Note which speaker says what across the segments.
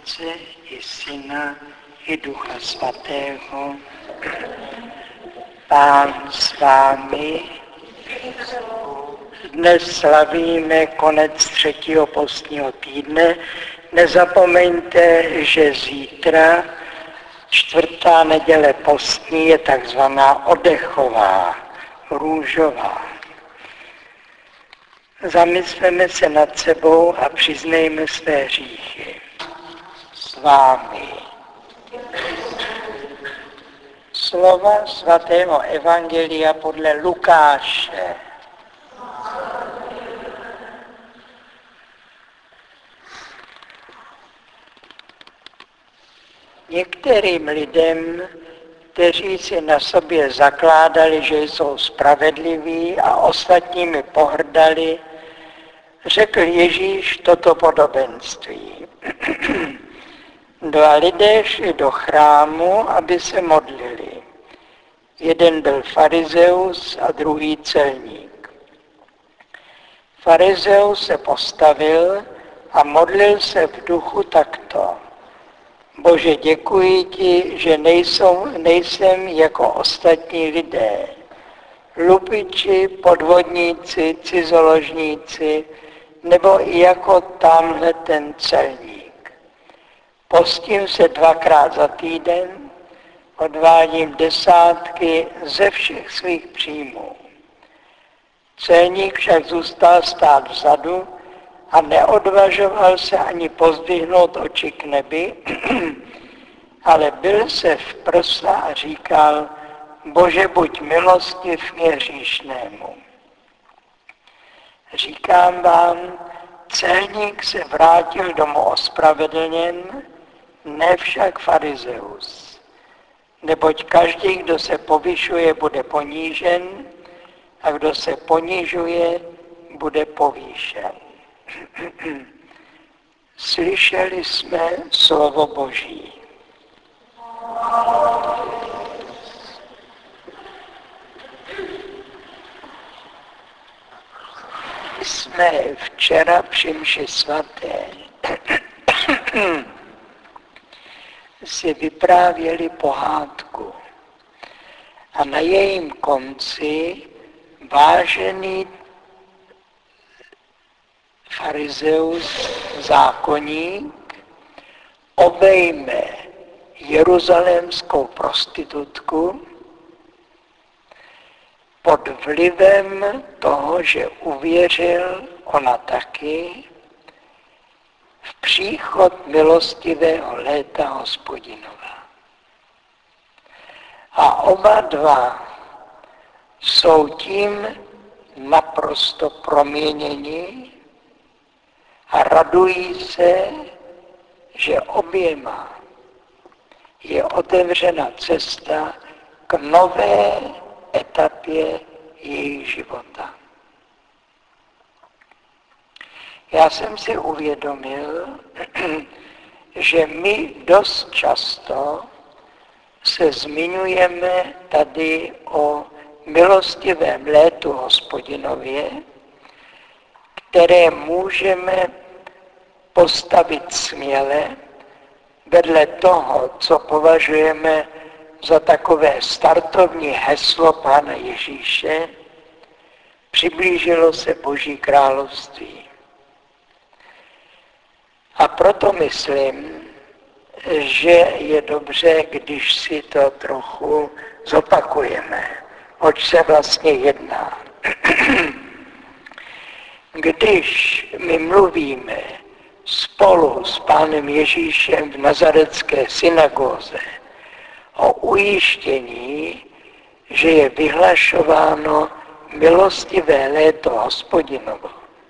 Speaker 1: Otce i Syna i Ducha Svatého. Pán s vámi. Dnes slavíme konec 3. postního týdne. Nezapomeňte, že zítra, 4. neděle postní, je takzvaná oddechová, růžová. Zamysleme se nad sebou a přiznejme své hříchy. S vámi. Slova svatého evangelia podle Lukáše. Některým lidem, kteří si na sobě zakládali, že jsou spravedliví a ostatními pohrdali, řekl Ježíš toto podobenství. 2 lidé šli do chrámu, aby se modlili. Jeden byl farizeus a druhý celník. Farizeus se postavil a modlil se v duchu takto. Bože, děkuji ti, že nejsem jako ostatní lidé, lupiči, podvodníci, cizoložníci, nebo i jako tamhle ten celník. Postím se 2krát za týden, odvádím 10 ze všech svých příjmů. Celník však zůstal stát vzadu a neodvažoval se ani pozdvihnout oči k nebi, ale bil se v prsa a říkal, Bože, buď milostiv mě hříšnému. Říkám vám, celník se vrátil domů ospravedlněn, ne však farizeus. Neboť každý, kdo se povyšuje, bude ponížen, a kdo se ponižuje, bude povýšen. Slyšeli jsme slovo Boží. Jsme včera při mši svaté si vyprávěli pohádku a na jejím konci vážený farizeus, zákonník, obejme jeruzalémskou prostitutku pod vlivem toho, že uvěřil ona taky v příchod milostivého léta Hospodinova. A oba dva jsou tím naprosto proměněni a radují se, že oběma je otevřena cesta k nové etapě jejich života. Já jsem si uvědomil, že my dost často se zmiňujeme tady o milostivém létu Hospodinově, které můžeme postavit směle vedle toho, co považujeme za takové startovní heslo Pána Ježíše, přiblížilo se Boží království. A proto myslím, že je dobře, když si to trochu zopakujeme, oč se vlastně jedná. Když my mluvíme spolu s Pánem Ježíšem v nazarecké synagóze o ujištění, že je vyhlašováno milostivé léto Hospodinovo,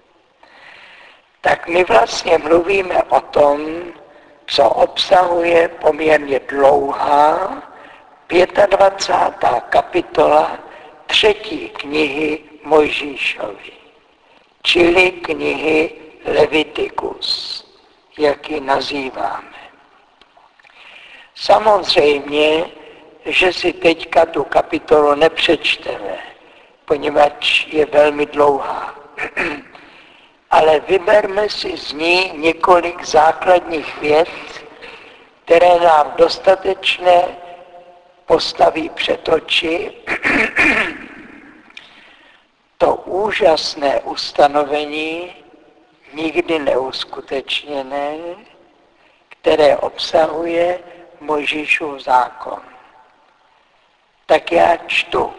Speaker 1: tak my vlastně mluvíme o tom, co obsahuje poměrně dlouhá 25. kapitola 3. knihy Mojžíšovy, čili knihy Levitikus, jak ji nazýváme. Samozřejmě, že si teďka tu kapitolu nepřečteme, poněvadž je velmi dlouhá. Ale vyberme si z ní několik základních vět, které nám dostatečně postaví před oči to úžasné ustanovení, nikdy neuskutečněné, které obsahuje Mojžíšův zákon. Tak já čtu.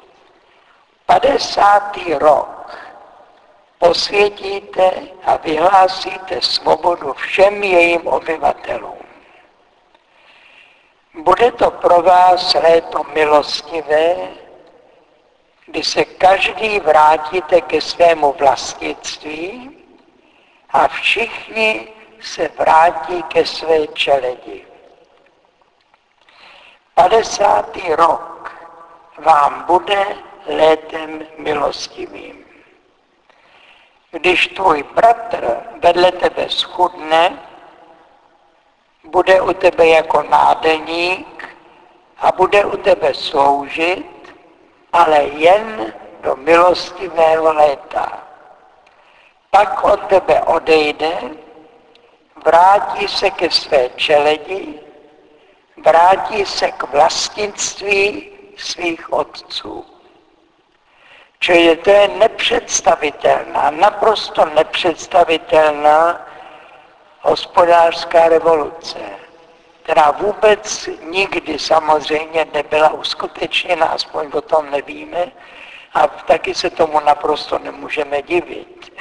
Speaker 1: 50. rok posvětíte a vyhlásíte svobodu všem jejím obyvatelům. Bude to pro vás léto milostivé, kdy se každý vrátíte ke svému vlastnictví a všichni se vrátí ke své čeledi. 50. rok vám bude létem milostivým. Když tvůj bratr vedle tebe schudne, bude u tebe jako nádeník a bude u tebe sloužit, ale jen do milostivého léta. Pak od tebe odejde, vrátí se ke své čeledi, vrátí se k vlastnictví svých otců. Čili to je nepředstavitelná, naprosto nepředstavitelná hospodářská revoluce, která vůbec nikdy samozřejmě nebyla uskutečněna, aspoň o tom nevíme, a taky se tomu naprosto nemůžeme divit.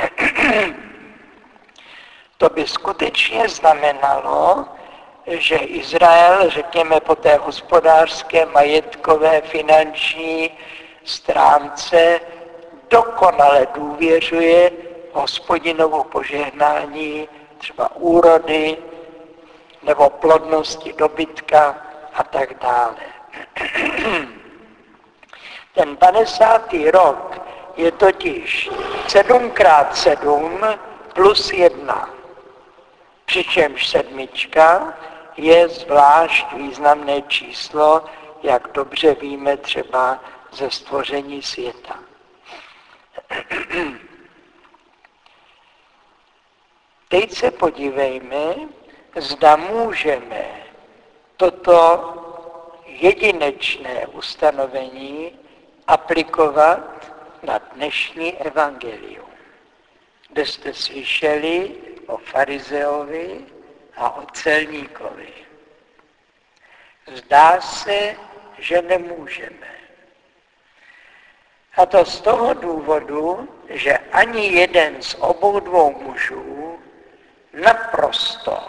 Speaker 1: To by skutečně znamenalo, že Izrael, řekněme po té hospodářské, majetkové, finanční stránce, dokonale důvěřuje Hospodinovu požehnání, třeba úrody nebo plodnosti dobytka a tak dále. Ten 50. rok je totiž 7x7 plus 1. Přičemž 7 je zvlášť významné číslo, jak dobře víme třeba ze stvoření světa. Teď se podívejme, zda můžeme toto jedinečné ustanovení aplikovat na dnešní evangelium, kde jste slyšeli o farizeovi a o celníkovi. Zdá se, že nemůžeme. A to z toho důvodu, že ani jeden z obou dvou mužů naprosto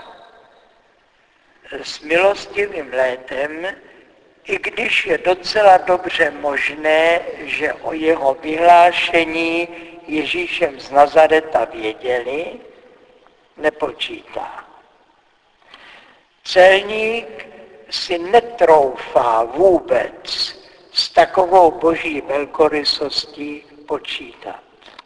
Speaker 1: s milostivým létem, i když je docela dobře možné, že o jeho vyhlášení Ježíšem z Nazareta věděli, nepočítá. Celník si netroufá vůbec s takovou boží velkorysostí počítat.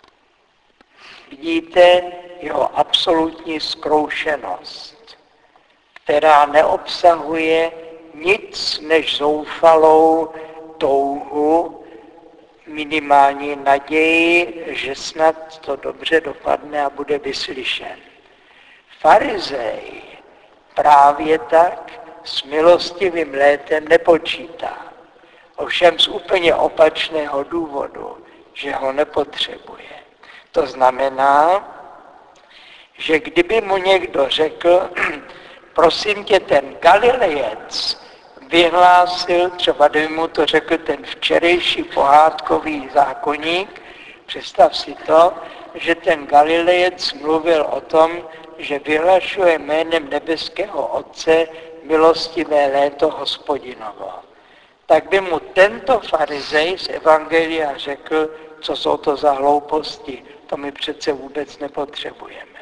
Speaker 1: Vidíte jeho absolutní zkroušenost, která neobsahuje nic než zoufalou touhu, minimální naději, že snad to dobře dopadne a bude vyslyšen. Farizej právě tak s milostivým létem nepočítá. Ovšem z úplně opačného důvodu, že ho nepotřebuje. To znamená, že kdyby mu někdo řekl, prosím tě, ten Galilejec vyhlásil, třeba kdyby mu to řekl ten včerejší pohádkový zákoník, představ si to, že ten Galilejec mluvil o tom, že vyhlašuje jménem nebeského Otce milostivé léto Hospodinovo. Tak by mu tento farizej z Evangelia řekl, co jsou to za hlouposti, to my přece vůbec nepotřebujeme.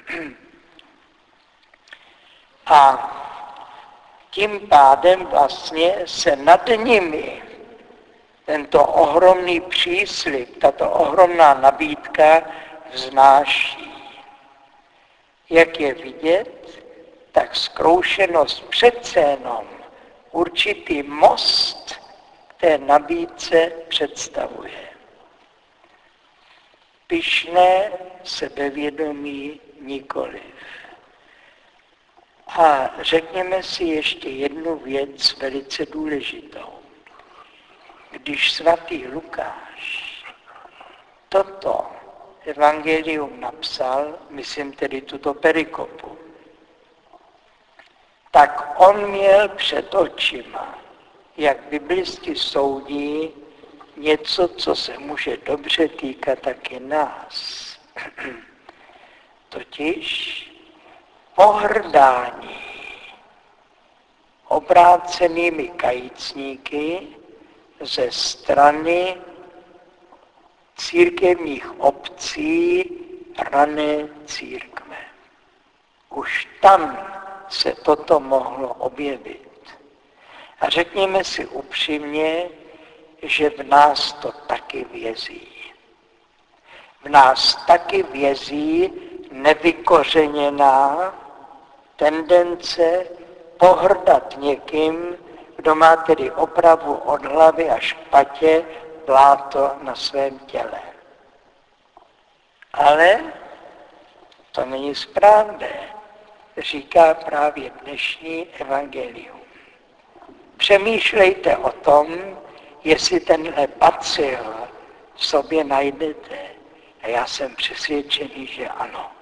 Speaker 1: A tím pádem vlastně se nad nimi tento ohromný příslib, tato ohromná nabídka vznáší. Jak je vidět, tak zkroušenost přece jenom určitý most k té nabídce představuje. Pyšné sebevědomí nikoliv. A řekněme si ještě jednu věc velice důležitou. Když svatý Lukáš toto evangelium napsal, myslím tedy tuto perikopu, tak on měl před očima, jak biblisti soudí, něco, co se může dobře týkat taky nás. Totiž pohrdání obrácenými kajícníky ze strany církevních obcí rané církve. Už tam se toto mohlo objevit. A řekněme si upřímně, že v nás to taky vězí. V nás taky vězí nevykořeněná tendence pohrdat někým, kdo má tedy opravdu od hlavy až k patě pláto na svém těle. Ale to není správné, říká právě dnešní evangelium. Přemýšlejte o tom, jestli tenhle bacil v sobě najdete. A já jsem přesvědčený, že ano.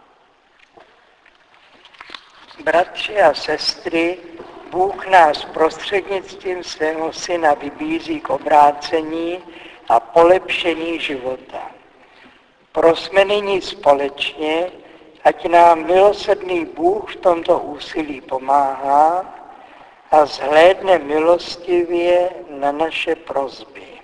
Speaker 1: Bratři a sestry, Bůh nás prostřednictvím svého syna vybízí k obrácení a polepšení života. Prosme nyní společně, ať nám milosrdný Bůh v tomto úsilí pomáhá a zhlédne milostivě na naše prosby.